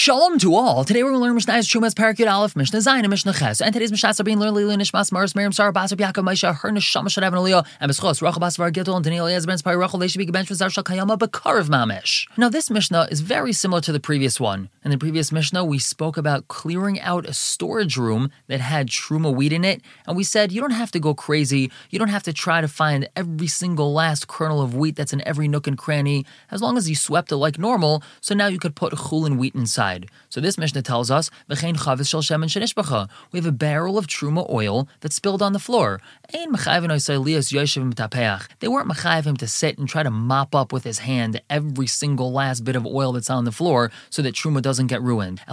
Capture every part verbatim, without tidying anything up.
Shalom to all. Today we're going to learn Mishnah's Trumas Parakut Aleph, Mishnah Zayin, and Mishnah Ches. And today's Mishnah are being learned Lili Nishmas Maris Miriam Sarah Basar Yaakov Maisha Her Neshama Shadav and Aliyah and Beschos Rachel Basar Gittel and Daniel Eliezer Ben Spari Rachel They should be bench with Zarshal Kayama Bakarav Mamish. Now this Mishnah is very similar to the previous one. In the previous Mishnah we spoke about clearing out a storage room that had truma wheat in it, and we said you don't have to go crazy. You don't have to try to find every single last kernel of wheat that's in every nook and cranny. As long as you swept it like normal, so now you could put chulin wheat inside. So this Mishnah tells us, we have a barrel of truma oil that spilled on the floor. They weren't mechayiv him to sit and try to mop up with his hand every single last bit of oil that's on the floor so that truma doesn't get ruined.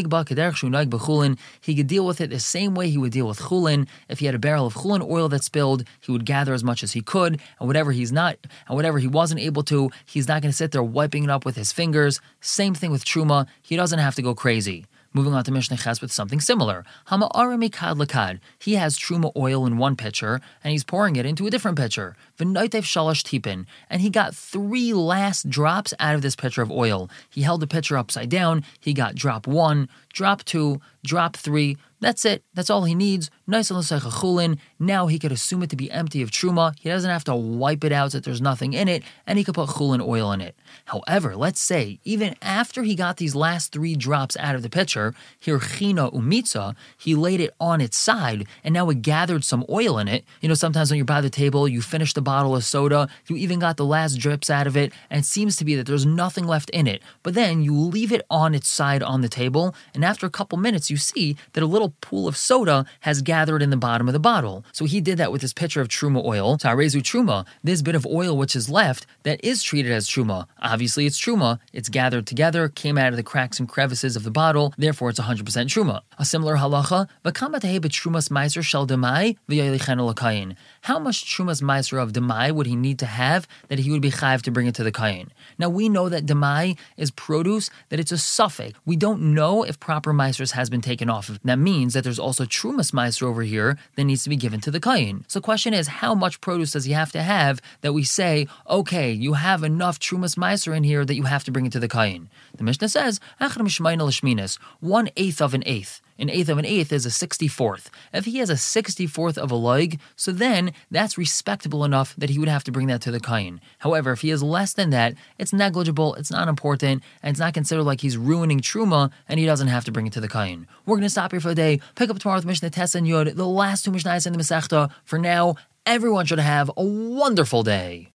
He could deal with it the same way he would deal with chulin. If he had a barrel of chulin oil that spilled, he would gather as much as he could, and whatever he's not, and whatever he wasn't able to, he's not going to sit there wiping it up with his fingers. Same thing with truma. He doesn't have to go crazy. Moving on to Mishnah Ches with something similar. Hama arami kad lakad. He has truma oil in one pitcher, and he's pouring it into a different pitcher. V'noitev shalosh tipin. And he got three last drops out of this pitcher of oil. He held the pitcher upside down. He got drop one, drop two, drop three. That's it. That's all he needs. Nice and chulin. Now he could assume it to be empty of truma. He doesn't have to wipe it out so that there's nothing in it, and he could put chulin oil in it. However, let's say even after he got these last three drops out of the pitcher, hirchina umitza, he laid it on its side, and now it gathered some oil in it. You know, sometimes when you're by the table, you finish the bottle of soda, you even got the last drips out of it, and it seems to be that there's nothing left in it. But then you leave it on its side on the table, and after a couple minutes, you see that a little pool of soda has gathered in the bottom of the bottle. So he did that with his pitcher of truma oil. Tarezu truma, this bit of oil which is left, that is treated as truma. Obviously it's truma, it's gathered together, came out of the cracks and crevices of the bottle, therefore it's one hundred percent truma. A similar halacha, trumas meiser shel demai v'yoylichenu l'kayin. How much trumas meiser of demai would he need to have that he would be chayiv to bring it to the kayin? Now we know that demai is produce, that it's a suffix. We don't know if proper meisers has been taken off. That means that there's also trumas meiser over here that needs to be given to the kayin. So the question is, how much produce does he have to have that we say, okay, you have enough trumas meiser in here that you have to bring it to the kayin? The Mishnah says, one eighth of an eighth. An eighth of an eighth is a sixty-fourth. If he has a sixty-fourth of a loig, so then that's respectable enough that he would have to bring that to the kayin. However, if he has less than that, it's negligible, it's not important, and it's not considered like he's ruining truma, and he doesn't have to bring it to the kayin. We're going to stop here for the day, pick up tomorrow with Mishnah Tes and Yod, the last two Mishnahs in the Masechta. For now, everyone should have a wonderful day.